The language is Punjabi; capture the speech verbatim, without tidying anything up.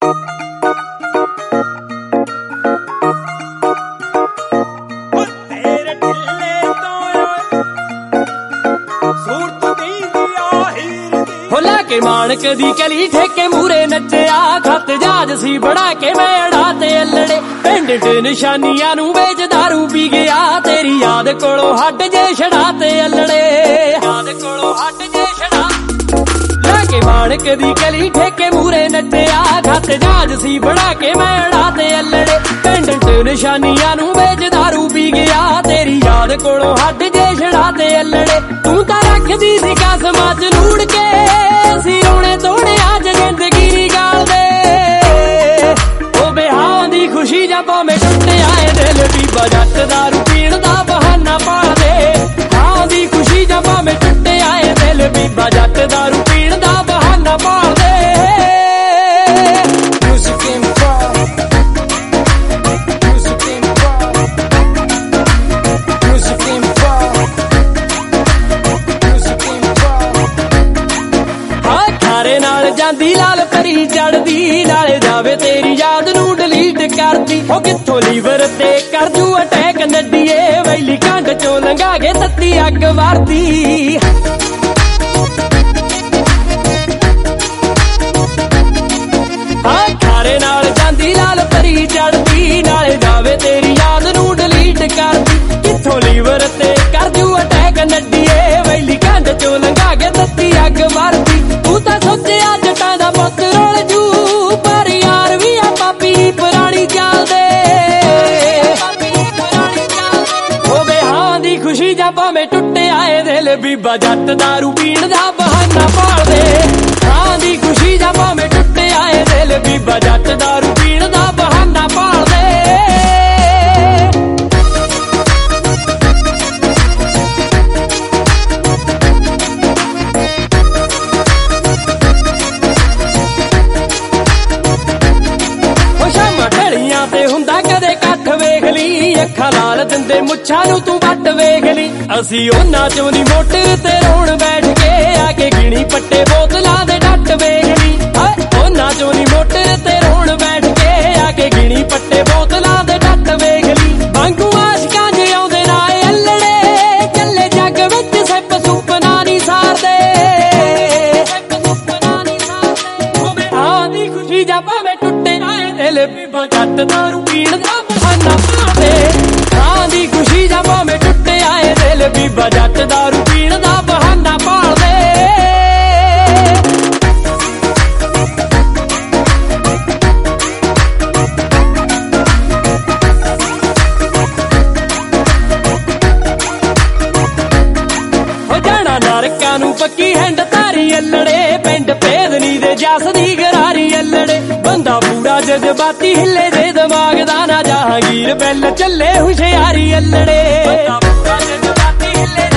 के माणक दी कली ठेके मूरे नचया खत जहाज सी बड़ा के मैं अड़ा ते अल्लड़े पिंड च निशानियां नू बेच दारू पी गया तेरी याद कोलों हट जे छड़ा ते अल्लड़े याद कोलों हट जे छड़ा लाके माणक दी कली ठेके मूरे नचया खत जहाज सी बड़ा के मैं अड़ा ते अल्लड़े पिंड च निशानियां नू बेच दारू पी गया तेरी याद कोलों हट जे छड़ा ते अल्लड़े तू तां रखदी सी कसमां च लूड़ के रोने तोड़े आज जिंदगी दी गाल दे ओ बिहार दी खुशी जबां में टुटे आए दिल बीबा जट दारू पीण दा बहाना पा दे हां दी खुशी जबां में टुटे आए दिल बीबा जट दारू पीण दा बहाना पा दे ਜਾਂਦੀ ਲਾਲ ਪਰੀ ਚੜਦੀ ਨਾਲੇ ਜਾਵੇ ਤੇਰੀ ਯਾਦ ਨੂੰ ਡਿਲੀਟ ਕਰਦੀ ਉਹ ਕਿੱਥੋਂ ਲੀਵਰ ਤੇ ਕਰ ਜੂ ਅਟੈਕ ਨੱਡੀਏ ਵੈਲੀ ਕੰਡ ਚੋਂ ਲੰਘਾ ਕੇ ਤੱਤੀ ਅੱਗ ਵਰਦੀ ਹਾਂ ਖਾਰੇ ਨਾਲ ਜਾਂਦੀ ਲਾਲ ਪਰੀ ਚੜਦੀ ਨਾਲੇ ਜਾਵੇ ਤੇਰੀ ਯਾਦ ਨੂੰ ਡਿਲੀਟ ਕਰਦੀ ਕਿੱਥੋਂ ਲੀਵਰ ਤੇ ਕਰ ਜੂ ਅਟੈਕ ਨੱਡੀਏ ਵੈਲੀ ਕੰਡ ਚੋਂ ਲੰਘਾ ਕੇ ਤੱਤੀ ਅੱਗ ਵਰਦੀ ਤੂੰ ਤਾਂ ਸੋਚਿਆ ਜਟਾਂ ਦਾ ਪੁੱਤ ਰੋਲ ਜੂ ਪਰ ਯਾਰ ਵੀ ਆ ਪਾਪੀ ਪੁਰਾਣੀ ਚਾਲ ਦੇ ਹੋਵੇ ਹਾਂ ਦੀ ਖੁਸ਼ੀ ਜਾਂ ਭਾਵੇਂ ਟੁੱਟੇ ਆਏ ਦਿਲ ਬੀਬਾ ਜੱਟ ਦਾਰੂ ਪੀਣ ਦਾ ਬਹਾਨਾ ਭਾਲਦੇ ਹਾਂ ਦੀ ਖੁਸ਼ੀ ਜਾਂ ਭਾਵੇਂ ਟੁੱਟੇ ਆਏ ਦਿਲ ਬੀਬਾ ਜੱਟ ਦਾਰੂ ਪੀਣ ਦਾ ਬਹਾਨਾ ਭਾਲਦੇ ਤੇ ਹੁੰਦਾ ਕਦੇ ਕੱਠ ਵੇਖ ਲਈ ਅੱਖਾਂ ਲਾਲ ਦਿੰਦੇ ਮੁੱਛਾਂ ਨੂੰ ਤੂੰ ਵੱਟ ਵੇਖ ਲਈ ਅਸੀਂ ਉਹਨਾਂ ਚੋਂ ਨੀ ਮੋਟਰ ਤੇ ਰੋਣ ਬੈਠ ਕੇ ਆ ਕੇ ਗਿਣੀ ਪੱਟੇ ਬੋਤਲਾਂ ਦੇ ਡੱਟ ਵੇਖ ਲਈ ਉਹਨਾਂ ਚੋਂ ਨੀ ਮੋਟਰ ਤੇ ਰੋਣ ਬੈਠ ਕੇ ਆ ਕੇ ਗਿਣੀ ਪੱਟੇ ਬੋਤਲਾਂ ਦੇ ਡੱਟ ਵੇਖ ਲਈ ਵਾਂਗੂ ਆਸ਼ਕਾਂ ਜੇ ਆਉਂਦੇ ਨਾ ਅਲੜੇ ਚੱਲੇ ਜੱਗ ਵਿੱਚ ਸਿੱਪ ਸੁਪਨਾ ਨੀ ਸਾਰਦੇ ਹੋਵੇ ਹਾਂ ਦੀ ਖੁਸ਼ੀ ਜਾਂ ਭਾਵੇਂ ਟੁੱਟੇ ਆਏ ਦਿਲ ਬੀਬਾ ਜੱਟ ਦਾਰੂ ਪੀਣ ਦਾ ਬਹਾਨਾ ਭਾਲਦੇ ਹਾਂ ਦੀ ਖੁਸ਼ੀ ਜਾਂ ਭਾਵੇਂ ਟੁੱਟੇ ਆਏ ਦਿਲ ਬੀਬਾ ਜੱਟ ਦਾਰੂ ਪੀਣ ਦਾ ਬਹਾਨਾ ਭਾਲਦੇ ਹੋ ਜਾਣਾ ਨਰਕਾਂ ਨੂੰ ਪੱਕੀ ਹੈਂਡ ਧਾਰੀ ਅਲੜੇ ਪਿੰਡ ਭੇਦਨੀ ਦੇ ਜਸ ਦੀ ਗਰਾਰੀ ਅਲੜੇ ਬੰਦਾ ਪੂਰਾ ਜਜ਼ਬਾਤੀ ਹਿੱਲੇ ਦੇ ਦਿਮਾਗ ਦਾ ਨਾ ਜਹਾਂਗੀਰ ਬੈਲ ਚੱਲੇ ਹੁਸ਼ਿਆਰੀ ਅਲੜੇ ਬੰਦਾ ਪੂਰਾ ਜਜ਼ਬਾਤੀ ਹਿੱਲੇ